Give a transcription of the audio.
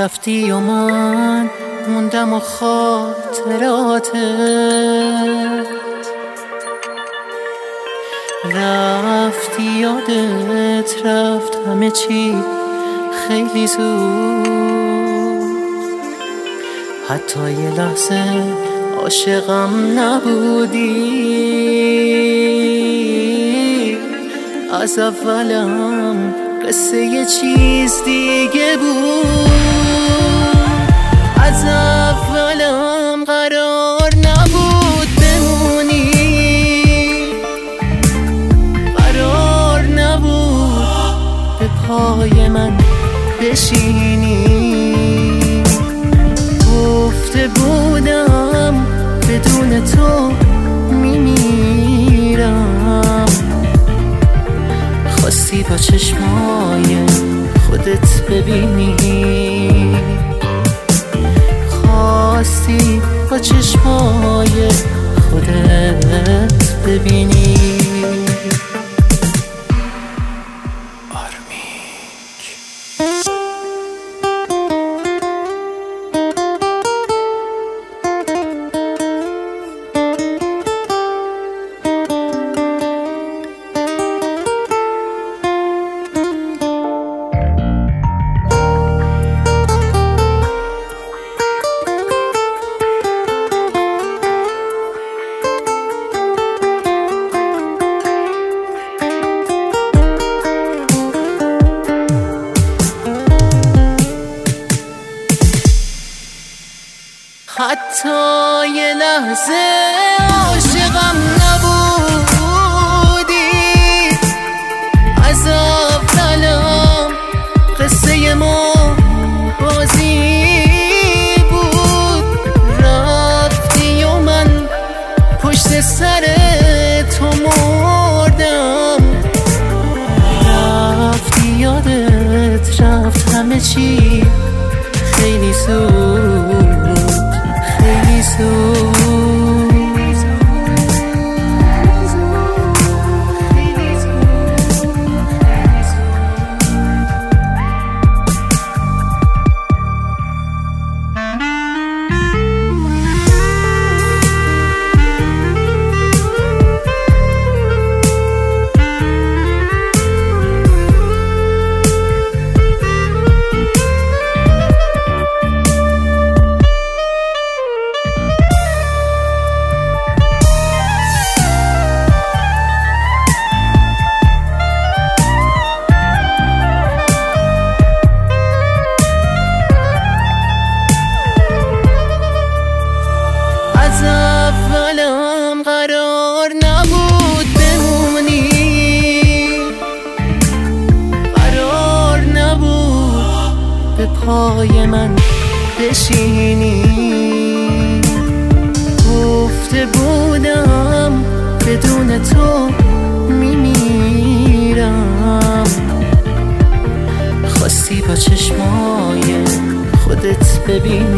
رفتی و من موندم و خاطراتت رفتی، یادت رفت همه چی خیلی زود. حتی یه لحظه عاشقم نبودی، از اولم قصه یه چیز دیگه بود. از اولم قرار نبود بمونی، قرار نبود به پای من بشینی. گفته بودم بدون تو میمیرم، خواستی با چشمای خودت ببینی، خواستی با چشمای خودت ببینی. حتی یه لحظه عاشقم نبودی، از اولم قصه ما بازی بود. رفتی و من پشت سر تو مردم، رفتی یادت رفت همه چی خیلی زود، خیلی زود. قرار نبود بمونی، قرار نبود به پای من بشینی. گفته بودم بدون تو میمیرم، خواستی با چشمای خودت ببینی.